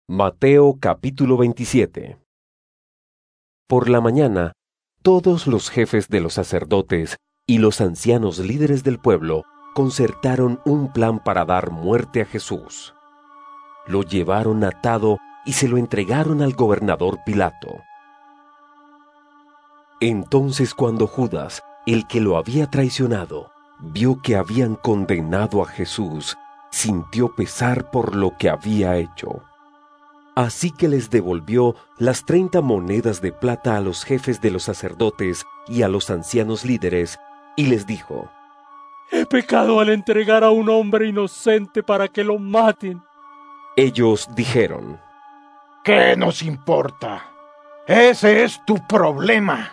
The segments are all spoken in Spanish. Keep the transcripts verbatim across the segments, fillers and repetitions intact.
Mateo capítulo veintisiete. Por la mañana, todos los jefes de los sacerdotes y los ancianos líderes del pueblo concertaron un plan para dar muerte a Jesús. Lo llevaron atado y se lo entregaron al gobernador Pilato. Entonces, cuando Judas, el que lo había traicionado, vio que habían condenado a Jesús, sintió pesar por lo que había hecho. Así que les devolvió las treinta monedas de plata a los jefes de los sacerdotes y a los ancianos líderes, y les dijo: He pecado al entregar a un hombre inocente para que lo maten. Ellos dijeron: ¿Qué nos importa? Ese es tu problema.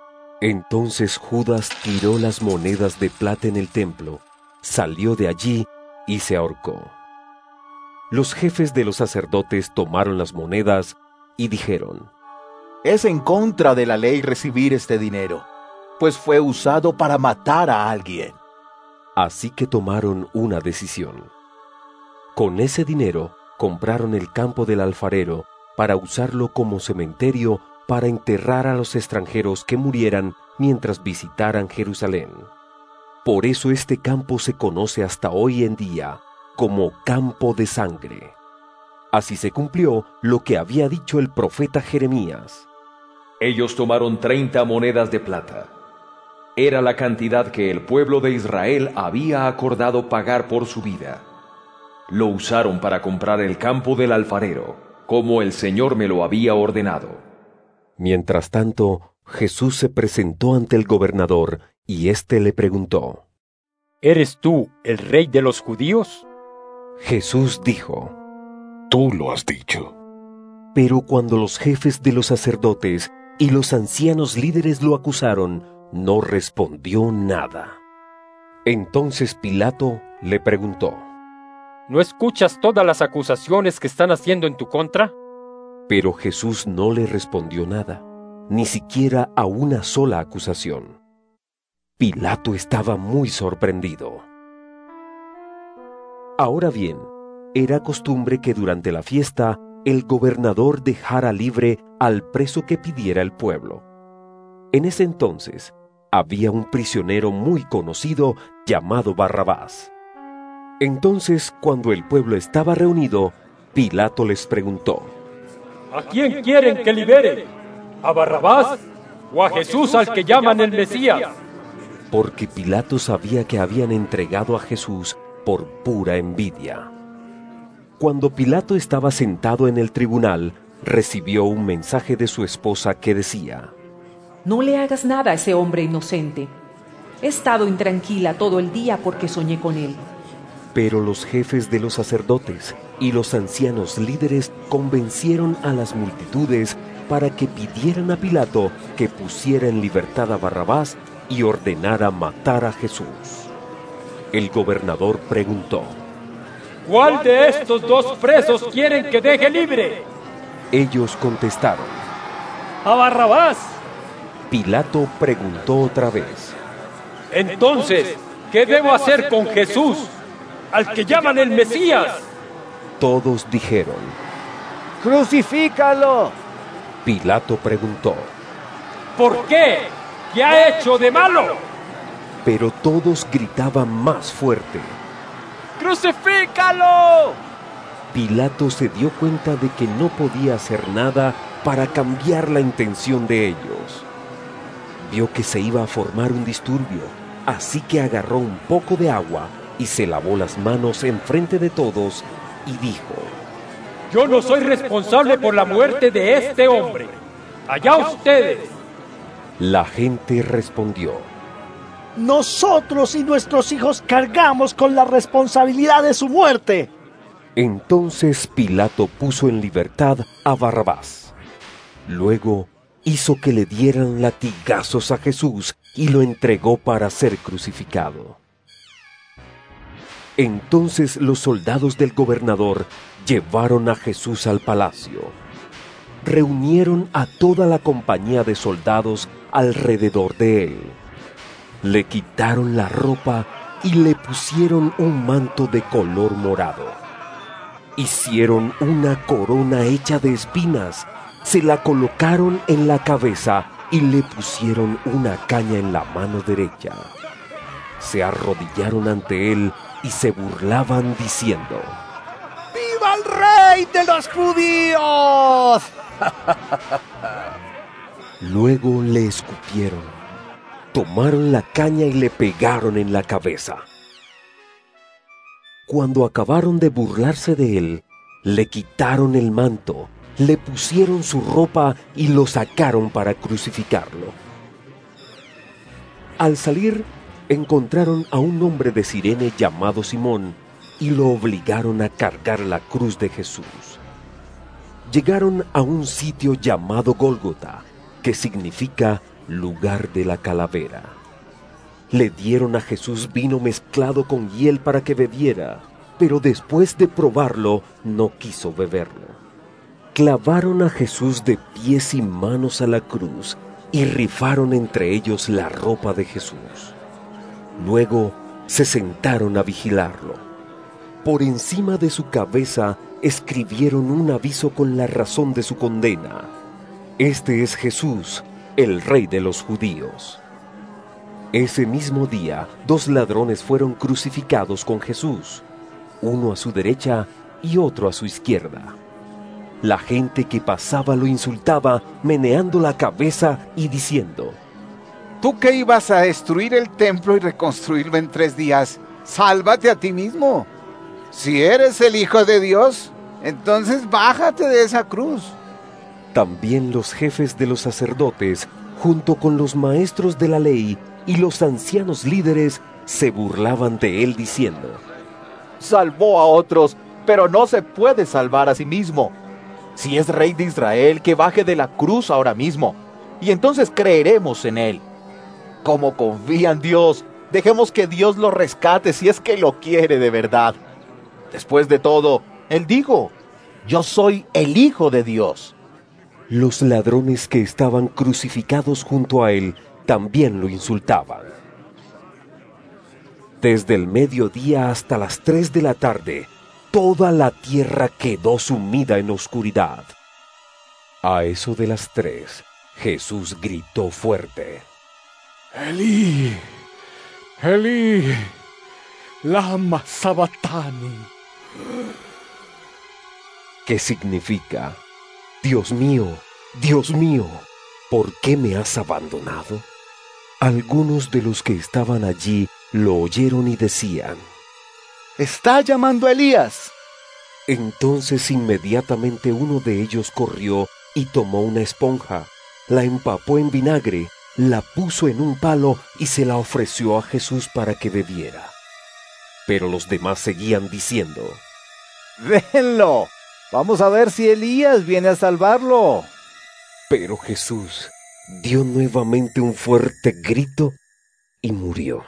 Entonces Judas tiró las monedas de plata en el templo, salió de allí y se ahorcó. Los jefes de los sacerdotes tomaron las monedas y dijeron: Es en contra de la ley recibir este dinero, pues fue usado para matar a alguien. Así que tomaron una decisión. Con ese dinero compraron el campo del alfarero para usarlo como cementerio para enterrar a los extranjeros que murieran mientras visitaran Jerusalén. Por eso este campo se conoce hasta hoy en día como Campo de Sangre. Así se cumplió lo que había dicho el profeta Jeremías. Ellos tomaron treinta monedas de plata. Era la cantidad que el pueblo de Israel había acordado pagar por su vida. Lo usaron para comprar el campo del alfarero, como el Señor me lo había ordenado. Mientras tanto, Jesús se presentó ante el gobernador y éste le preguntó: ¿Eres tú el rey de los judíos? Jesús dijo: Tú lo has dicho. Pero cuando los jefes de los sacerdotes y los ancianos líderes lo acusaron, no respondió nada. Entonces Pilato le preguntó: ¿No escuchas todas las acusaciones que están haciendo en tu contra? Pero Jesús no le respondió nada, ni siquiera a una sola acusación. Pilato estaba muy sorprendido. Ahora bien, era costumbre que durante la fiesta el gobernador dejara libre al preso que pidiera el pueblo. En ese entonces, había un prisionero muy conocido llamado Barrabás. Entonces, cuando el pueblo estaba reunido, Pilato les preguntó: ¿A quién quieren que libere? ¿A Barrabás o a Jesús al que llaman el Mesías? Porque Pilato sabía que habían entregado a Jesús por pura envidia. Cuando Pilato estaba sentado en el tribunal, recibió un mensaje de su esposa que decía: No le hagas nada a ese hombre inocente. He estado intranquila todo el día porque soñé con él. Pero los jefes de los sacerdotes y los ancianos líderes convencieron a las multitudes para que pidieran a Pilato que pusiera en libertad a Barrabás y ordenara matar a Jesús. El gobernador preguntó: ¿Cuál de estos dos presos quieren que deje libre? Ellos contestaron: ¡A Barrabás! Pilato preguntó otra vez: Entonces, ¿qué debo hacer con Jesús, al que llaman el Mesías? Todos dijeron: ¡Crucifícalo! Pilato preguntó: ¿Por qué? ¿Qué ha hecho de malo? Pero todos gritaban más fuerte: ¡Crucifícalo! Pilato se dio cuenta de que no podía hacer nada para cambiar la intención de ellos. Vio que se iba a formar un disturbio, así que agarró un poco de agua y se lavó las manos enfrente de todos y dijo: Yo no soy responsable por la muerte de este hombre. ¡Allá ustedes! La gente respondió: Nosotros y nuestros hijos cargamos con la responsabilidad de su muerte. Entonces Pilato puso en libertad a Barrabás. Luego hizo que le dieran latigazos a Jesús y lo entregó para ser crucificado. Entonces los soldados del gobernador llevaron a Jesús al palacio. Reunieron a toda la compañía de soldados alrededor de él. Le quitaron la ropa y le pusieron un manto de color morado. Hicieron una corona hecha de espinas, se la colocaron en la cabeza y le pusieron una caña en la mano derecha. Se arrodillaron ante él y se burlaban diciendo: ¡Viva el rey de los judíos! Luego le escupieron, tomaron la caña y le pegaron en la cabeza. Cuando acabaron de burlarse de él, le quitaron el manto, le pusieron su ropa y lo sacaron para crucificarlo. Al salir, encontraron a un hombre de Cirene llamado Simón y lo obligaron a cargar la cruz de Jesús. Llegaron a un sitio llamado Gólgota, que significa lugar de la calavera. Le dieron a Jesús vino mezclado con hiel para que bebiera, pero después de probarlo no quiso beberlo. Clavaron a Jesús de pies y manos a la cruz y rifaron entre ellos la ropa de Jesús. Luego se sentaron a vigilarlo. Por encima de su cabeza escribieron un aviso con la razón de su condena: Este es Jesús, el Rey de los Judíos. Ese mismo día, dos ladrones fueron crucificados con Jesús, uno a su derecha y otro a su izquierda. La gente que pasaba lo insultaba, meneando la cabeza y diciendo: Tú que ibas a destruir el templo y reconstruirlo en tres días, sálvate a ti mismo. Si eres el Hijo de Dios, entonces bájate de esa cruz. También los jefes de los sacerdotes, junto con los maestros de la ley y los ancianos líderes, se burlaban de él diciendo: Salvó a otros, pero no se puede salvar a sí mismo. Si es rey de Israel, que baje de la cruz ahora mismo, y entonces creeremos en él. Como confía en Dios, dejemos que Dios lo rescate si es que lo quiere de verdad. Después de todo, él dijo: Yo soy el Hijo de Dios. Los ladrones que estaban crucificados junto a él también lo insultaban. Desde el mediodía hasta las tres de la tarde, toda la tierra quedó sumida en oscuridad. A eso de las tres, Jesús gritó fuerte: Elí, Elí, lama sabachthani. ¿Qué significa: Dios mío, Dios mío, ¿por qué me has abandonado? Algunos de los que estaban allí lo oyeron y decían: Está llamando a Elías. Entonces inmediatamente uno de ellos corrió y tomó una esponja, la empapó en vinagre, la puso en un palo y se la ofreció a Jesús para que bebiera. Pero los demás seguían diciendo: Déjenlo, vamos a ver si Elías viene a salvarlo. Pero Jesús dio nuevamente un fuerte grito y murió.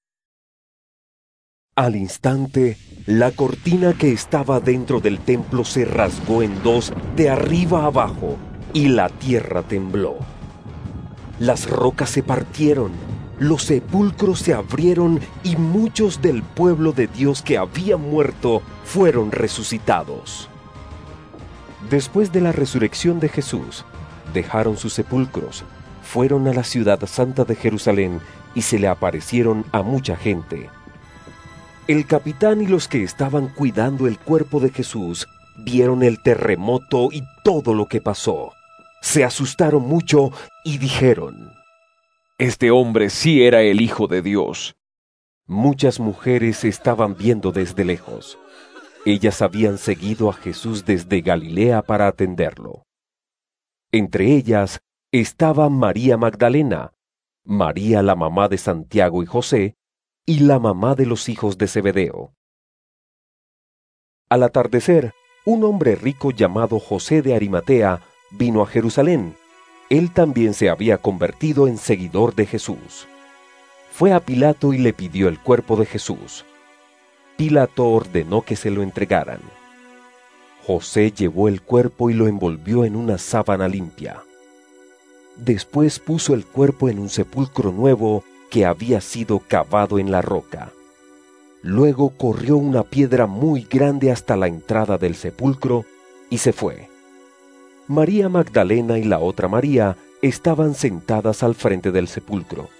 Al instante, la cortina que estaba dentro del templo se rasgó en dos de arriba abajo y la tierra tembló. Las rocas se partieron, los sepulcros se abrieron y muchos del pueblo de Dios que habían muerto fueron resucitados. Después de la resurrección de Jesús, dejaron sus sepulcros, fueron a la ciudad santa de Jerusalén y se le aparecieron a mucha gente. El capitán y los que estaban cuidando el cuerpo de Jesús vieron el terremoto y todo lo que pasó. Se asustaron mucho y dijeron: Este hombre sí era el Hijo de Dios. Muchas mujeres estaban viendo desde lejos. Ellas habían seguido a Jesús desde Galilea para atenderlo. Entre ellas estaba María Magdalena, María la mamá de Santiago y José, y la mamá de los hijos de Zebedeo. Al atardecer, un hombre rico llamado José de Arimatea vino a Jerusalén. Él también se había convertido en seguidor de Jesús. Fue a Pilato y le pidió el cuerpo de Jesús. Pilato ordenó que se lo entregaran. José llevó el cuerpo y lo envolvió en una sábana limpia. Después puso el cuerpo en un sepulcro nuevo que había sido cavado en la roca. Luego corrió una piedra muy grande hasta la entrada del sepulcro y se fue. María Magdalena y la otra María estaban sentadas al frente del sepulcro.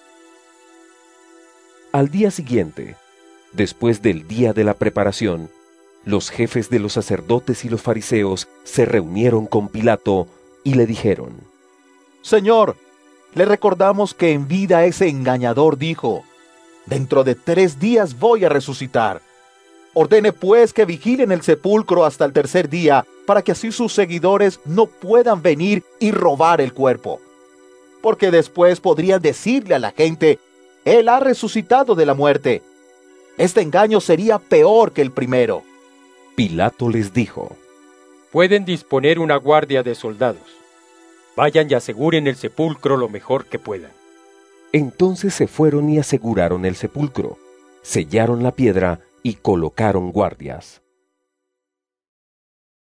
Al día siguiente, después del día de la preparación, los jefes de los sacerdotes y los fariseos se reunieron con Pilato y le dijeron: Señor, le recordamos que en vida ese engañador dijo: dentro de tres días voy a resucitar. Ordene pues que vigilen el sepulcro hasta el tercer día, para que así sus seguidores no puedan venir y robar el cuerpo. Porque después podrían decirle a la gente: Él ha resucitado de la muerte. Este engaño sería peor que el primero. Pilato les dijo: Pueden disponer una guardia de soldados. Vayan y aseguren el sepulcro lo mejor que puedan. Entonces se fueron y aseguraron el sepulcro, sellaron la piedra y colocaron guardias.